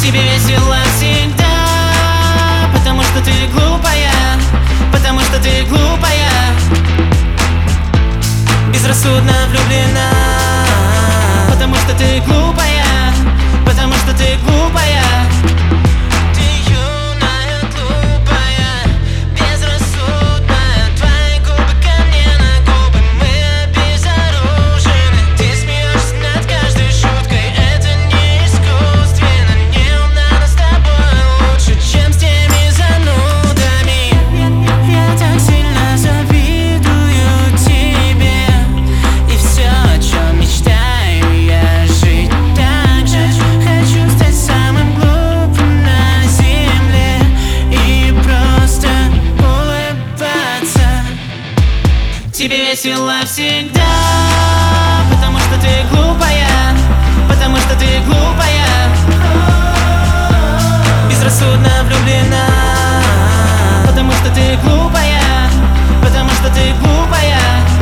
Тебе весело всегда, потому что ты глупая, потому что ты глупая, безрассудно влюблена, потому что ты глупая, потому что ты глупая. Ты юная, глупая, безрассудная, твои губы ко мне на губы, мы обезоружены. Ты смеешься над каждой шуткой, это не искусственно. Не надо с тобой лучше, чем с теми занудами. Я так сильно завидую тебе, и все, о чем мечтаю я, жить так же. Хочу стать самым глупым на земле и просто улыбаться. Тебе весело всегда, потому что ты глупая, потому что ты глупая, безрассудно влюблена, потому что ты глупая, потому что ты глупая.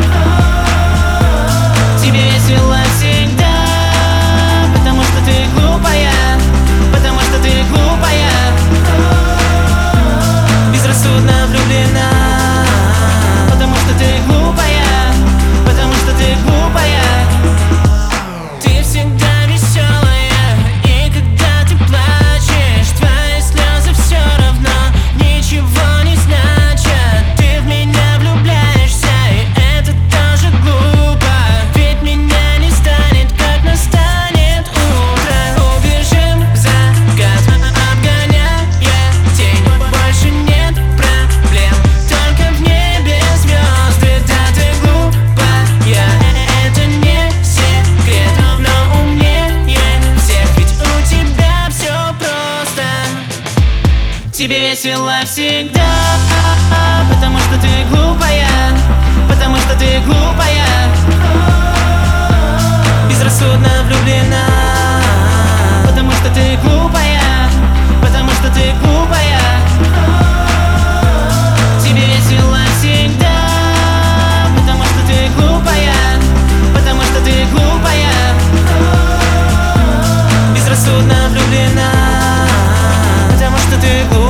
Тебе весело всегда, потому что ты глупая, потому что ты глупая, безрассудно влюблена, потому что ты глупая, потому что ты глупая. Ты всегда веселая, и когда ты плачешь, твои слезы все равно ничего не значат. Ты в меня влюбляешься, и это тоже глупо, ведь меня не станет, как настанет утро. Убежим в закат, обгоняя тень, больше нет проблем, только в небе звезды. Да, ты глупая, это не секрет, но умнее всех, ведь у тебя все просто. Тебе весело всегда, потому что ты глупая, потому что ты глупая, безрассудно влюблена, потому что ты глупая, потому что ты глупая. Тебе весело всегда, потому что ты глупая, потому что ты глупая, безрассудно влюблена, потому что ты глупая.